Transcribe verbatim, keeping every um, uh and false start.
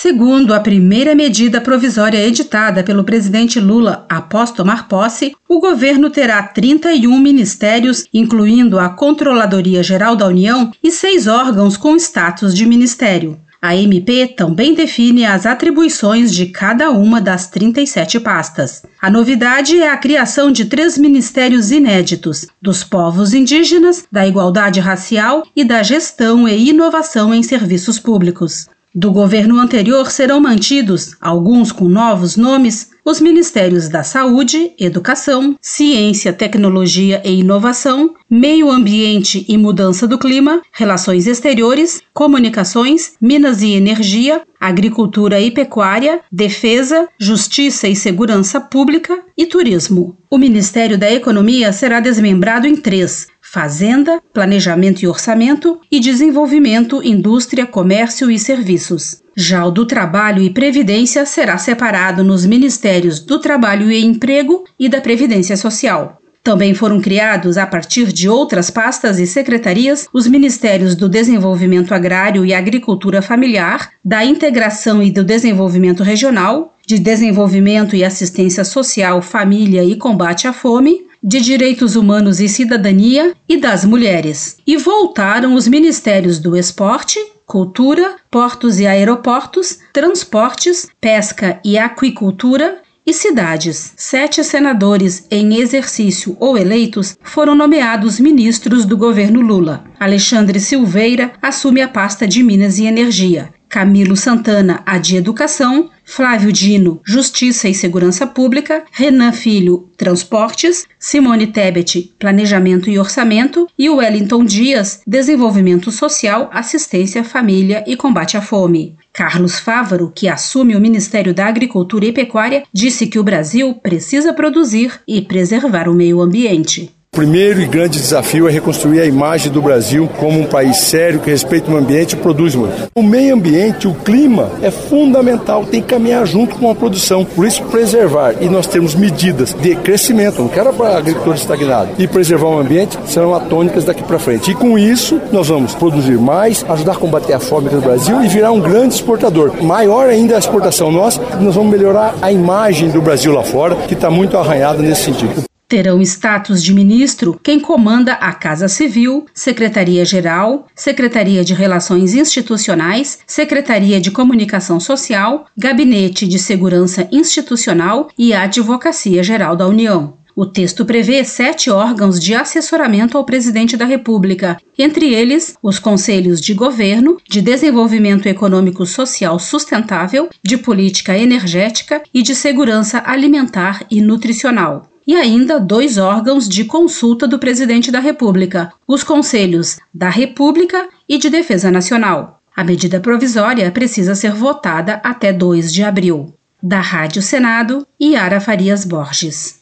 Segundo a primeira medida provisória editada pelo presidente Lula após tomar posse, o governo terá trinta e um ministérios, incluindo a Controladoria Geral da União e seis órgãos com status de ministério. A M P também define as atribuições de cada uma das trinta e sete pastas. A novidade é a criação de três ministérios inéditos: dos povos indígenas, da igualdade racial e da gestão e inovação em serviços públicos. Do governo anterior serão mantidos, alguns com novos nomes, os Ministérios da Saúde, Educação, Ciência, Tecnologia e Inovação, Meio Ambiente e Mudança do Clima, Relações Exteriores, Comunicações, Minas e Energia, Agricultura e Pecuária, Defesa, Justiça e Segurança Pública e Turismo. O Ministério da Economia será desmembrado em três: Fazenda, Planejamento e Orçamento e Desenvolvimento, Indústria, Comércio e Serviços. Já o do Trabalho e Previdência será separado nos Ministérios do Trabalho e Emprego e da Previdência Social. Também foram criados, a partir de outras pastas e secretarias, os Ministérios do Desenvolvimento Agrário e Agricultura Familiar, da Integração e do Desenvolvimento Regional, de Desenvolvimento e Assistência Social, Família e Combate à Fome, de Direitos Humanos e Cidadania e das Mulheres. E voltaram os Ministérios do Esporte, Cultura, Portos e Aeroportos, Transportes, Pesca e Aquicultura e Cidades. Sete senadores em exercício ou eleitos foram nomeados ministros do governo Lula. Alexandre Silveira assume a pasta de Minas e Energia. Camilo Santana, a de Educação, Flávio Dino, Justiça e Segurança Pública, Renan Filho, Transportes, Simone Tebet, Planejamento e Orçamento e Wellington Dias, Desenvolvimento Social, Assistência, Família e Combate à Fome. Carlos Fávaro, que assume o Ministério da Agricultura e Pecuária, disse que o Brasil precisa produzir e preservar o meio ambiente. O primeiro e grande desafio é reconstruir a imagem do Brasil como um país sério, que respeita o ambiente e produz muito. O meio ambiente, o clima, é fundamental, tem que caminhar junto com a produção. Por isso, preservar e nós temos medidas de crescimento, não quero para a agricultura estagnada, e preservar o ambiente serão atônicas daqui para frente. E com isso, nós vamos produzir mais, ajudar a combater a fome no Brasil e virar um grande exportador. Maior ainda a exportação nossa, nós vamos melhorar a imagem do Brasil lá fora, que está muito arranhada nesse sentido. Terão status de ministro quem comanda a Casa Civil, Secretaria-Geral, Secretaria de Relações Institucionais, Secretaria de Comunicação Social, Gabinete de Segurança Institucional e Advocacia Geral da União. O texto prevê sete órgãos de assessoramento ao presidente da República, entre eles os Conselhos de Governo, de Desenvolvimento Econômico Social Sustentável, de Política Energética e de Segurança Alimentar e Nutricional. E ainda dois órgãos de consulta do presidente da República, os Conselhos da República e de Defesa Nacional. A medida provisória precisa ser votada até dois de abril. Da Rádio Senado, Yara Farias Borges.